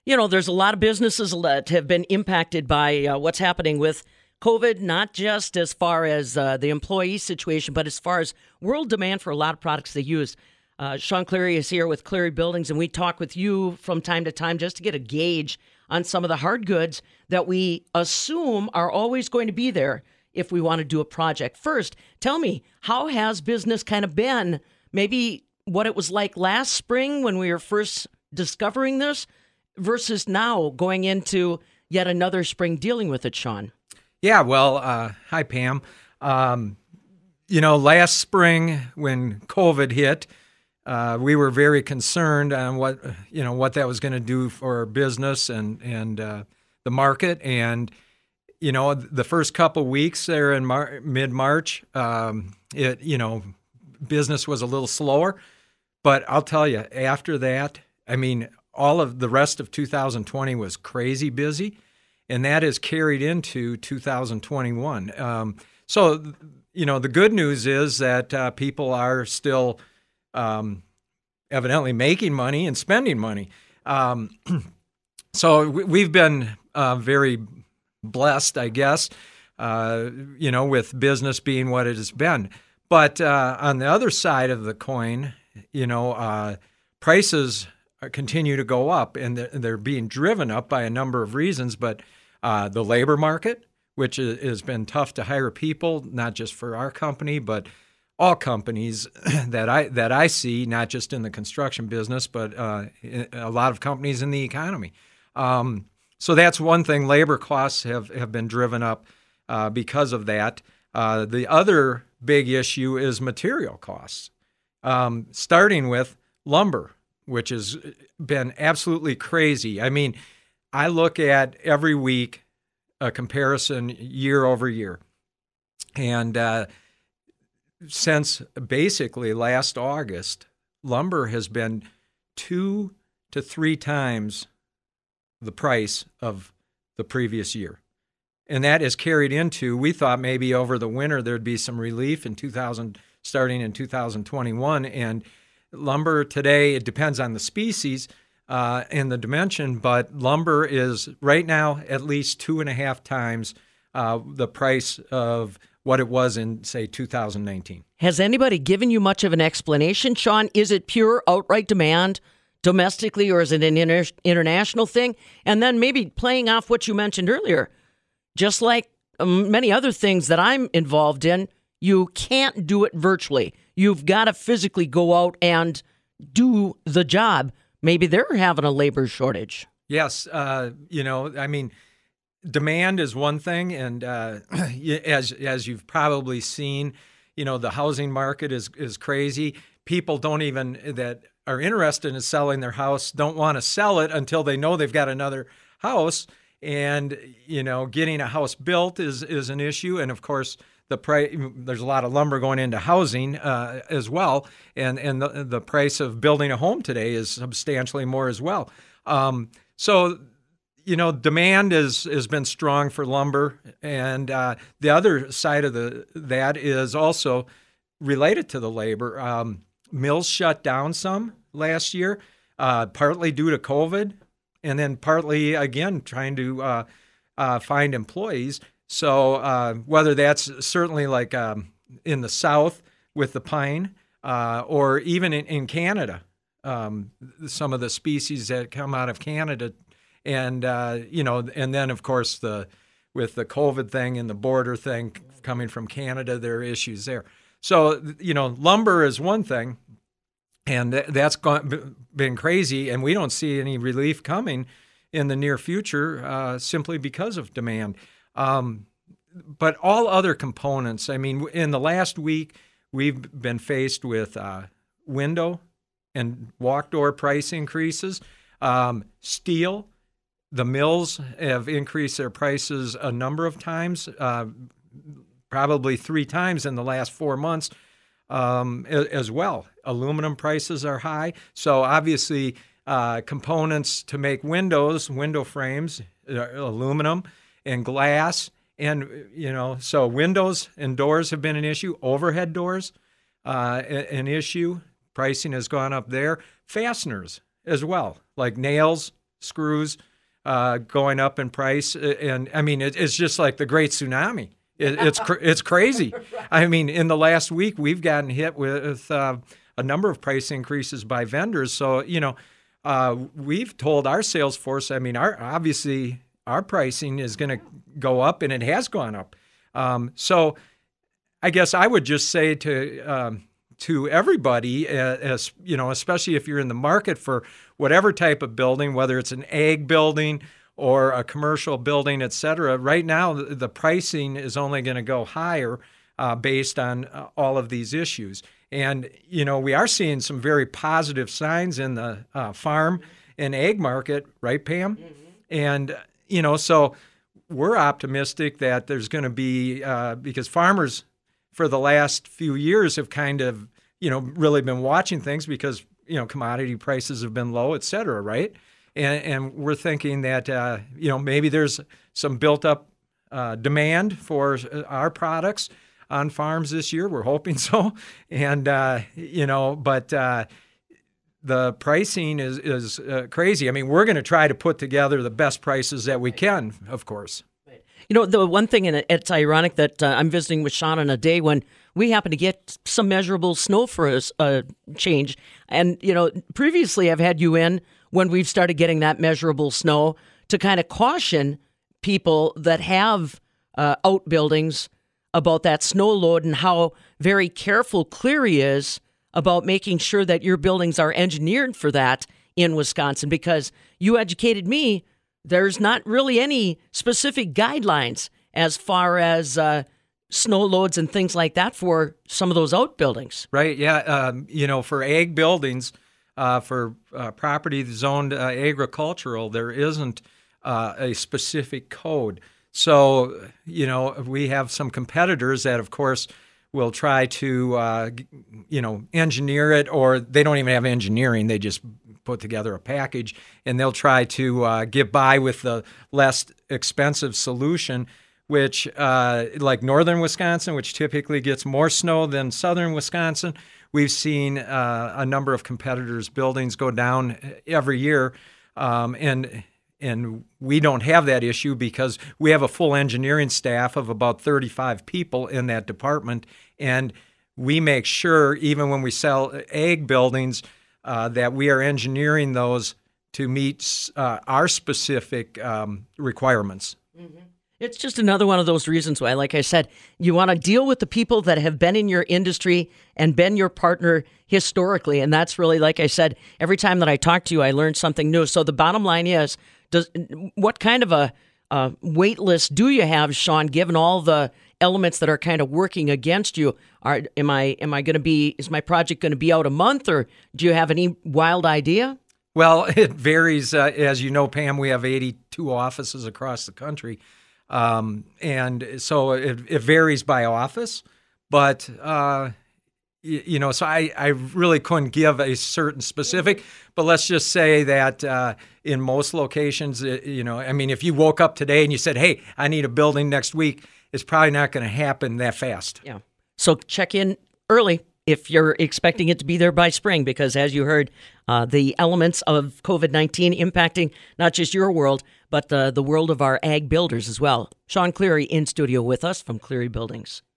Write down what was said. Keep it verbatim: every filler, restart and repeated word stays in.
You know, there's a lot of businesses that have been impacted by uh, what's happening with COVID, not just as far as uh, the employee situation, but as far as world demand for a lot of products they use. Uh, Sean Cleary is here with Cleary Buildings, and we talk with you from time to time just to get a gauge on some of the hard goods that we assume are always going to be there if we want to do a project. First, tell me, how has business kind of been? Maybe what it was like last spring when we were first discovering this versus now going into yet another spring dealing with it, Sean. Yeah, well, uh, hi, Pam. Um, you know, last spring when COVID hit, uh, we were very concerned on what, you know, what that was going to do for business and, and uh, the market. And, you know, the first couple weeks there in Mar- mid-March, um, it, you know, business was a little slower. But I'll tell you, after that, I mean, all of the rest of two thousand twenty was crazy busy, and that is carried into two thousand twenty-one. Um, so, you know, the good news is that uh, people are still um, evidently making money and spending money. Um, so we've been uh, very blessed, I guess, uh, you know, with business being what it has been. But uh, on the other side of the coin, you know, uh, prices continue to go up, and they're being driven up by a number of reasons. But uh, the labor market, which has been tough to hire people, not just for our company, but all companies that I that I see, not just in the construction business, but uh, a lot of companies in the economy. Um, so that's one thing. Labor costs have, have been driven up uh, because of that. Uh, the other big issue is material costs, um, starting with lumber, which has been absolutely crazy. I mean, I look at every week a comparison year over year. And uh, since basically last August, lumber has been two to three times the price of the previous year. And that is carried into, we thought maybe over the winter there'd be some relief in two thousand, starting in two thousand twenty-one. And lumber today, it depends on the species uh, and the dimension, but lumber is right now at least two and a half times uh, the price of what it was in, say, two thousand nineteen. Has anybody given you much of an explanation, Sean? Is it pure outright demand domestically, or is it an inter- international thing? And then maybe playing off what you mentioned earlier, just like um, many other things that I'm involved in, you can't do it virtually. You've got to physically go out and do the job. Maybe they're having a labor shortage. Yes. Uh, you know, I mean, demand is one thing. And uh, as as you've probably seen, you know, the housing market is, is crazy. People don't even, that are interested in selling their house, don't want to sell it until they know they've got another house. And, you know, getting a house built is, is an issue. And, of course, the price, there's a lot of lumber going into housing uh, as well, and and the the price of building a home today is substantially more as well. Um, so, you know, demand is has been strong for lumber, and uh, the other side of the that is also related to the labor. Um, mills shut down some last year, uh, partly due to COVID, and then partly again trying to uh, uh, find employees. So uh, whether that's certainly like um, in the South with the pine uh, or even in, in Canada, um, some of the species that come out of Canada, and uh, you know, and then of course the with the COVID thing and the border thing coming from Canada, there are issues there. So you know, lumber is one thing, and th- that's gone, been crazy, and we don't see any relief coming in the near future uh, simply because of demand. Um, but all other components, I mean, in the last week, we've been faced with uh, window and walk door price increases. Um, steel, the mills have increased their prices a number of times, uh, probably three times in the last four months um, as well. Aluminum prices are high. So obviously, uh, components to make windows, window frames, uh, aluminum, and glass, and you know, so windows and doors have been an issue. Overhead doors, uh, an issue. Pricing has gone up there. Fasteners as well, like nails, screws uh, going up in price. And I mean, it, it's just like the great tsunami. It, it's cr- it's crazy. I mean, in the last week, we've gotten hit with uh, a number of price increases by vendors. So, you know, uh, we've told our sales force, I mean, our obviously our pricing is going to go up, and it has gone up. Um, so I guess I would just say to um, to everybody, uh, as you know, especially if you're in the market for whatever type of building, whether it's an ag building or a commercial building, et cetera, right now the, the pricing is only going to go higher uh, based on uh, all of these issues. And, you know, we are seeing some very positive signs in the uh, farm and ag market, right, Pam? Mm-hmm. And, you know, so we're optimistic that there's going to be, uh, because farmers for the last few years have kind of, you know, really been watching things because, you know, commodity prices have been low, et cetera, right? And, and we're thinking that, uh, you know, maybe there's some built up uh, demand for our products on farms this year. We're hoping so. And, uh, you know, but uh, the pricing is, is uh, crazy. I mean, we're going to try to put together the best prices that we can, of course. You know, the one thing, and it's ironic that uh, I'm visiting with Sean on a day when we happen to get some measurable snow for a uh, change. And, you know, previously I've had you in when we've started getting that measurable snow to kind of caution people that have uh, outbuildings about that snow load and how very careful Cleary is about making sure that your buildings are engineered for that in Wisconsin, because you educated me, there's not really any specific guidelines as far as uh, snow loads and things like that for some of those outbuildings. Right, yeah. Um, you know, for ag buildings, uh, for uh, property zoned uh, agricultural, there isn't uh, a specific code. So, you know, we have some competitors that, of course, will try to, uh, you know, engineer it, or they don't even have engineering. They just put together a package, and they'll try to uh, get by with the less expensive solution, which, uh, like northern Wisconsin, which typically gets more snow than southern Wisconsin, we've seen uh, a number of competitors' buildings go down every year, um, and And we don't have that issue because we have a full engineering staff of about thirty-five people in that department. And we make sure, even when we sell ag buildings, uh, that we are engineering those to meet uh, our specific um, requirements. Mm-hmm. It's just another one of those reasons why, like I said, you want to deal with the people that have been in your industry and been your partner historically. And that's really, like I said, every time that I talk to you, I learn something new. So the bottom line is, Does what kind of a uh, wait list do you have, Sean? Given all the elements that are kind of working against you, are am I am I going to be is my project going to be out a month, or do you have any wild idea? Well, it varies. Uh, as you know, Pam, we have eighty-two offices across the country, um, and so it, it varies by office. But uh, you know, so I, I really couldn't give a certain specific, but let's just say that uh, in most locations, you know, I mean, if you woke up today and you said, hey, I need a building next week, it's probably not going to happen that fast. Yeah. So check in early if you're expecting it to be there by spring, because as you heard, uh, the elements of COVID nineteen impacting not just your world, but uh, the world of our ag builders as well. Sean Cleary in studio with us from Cleary Buildings.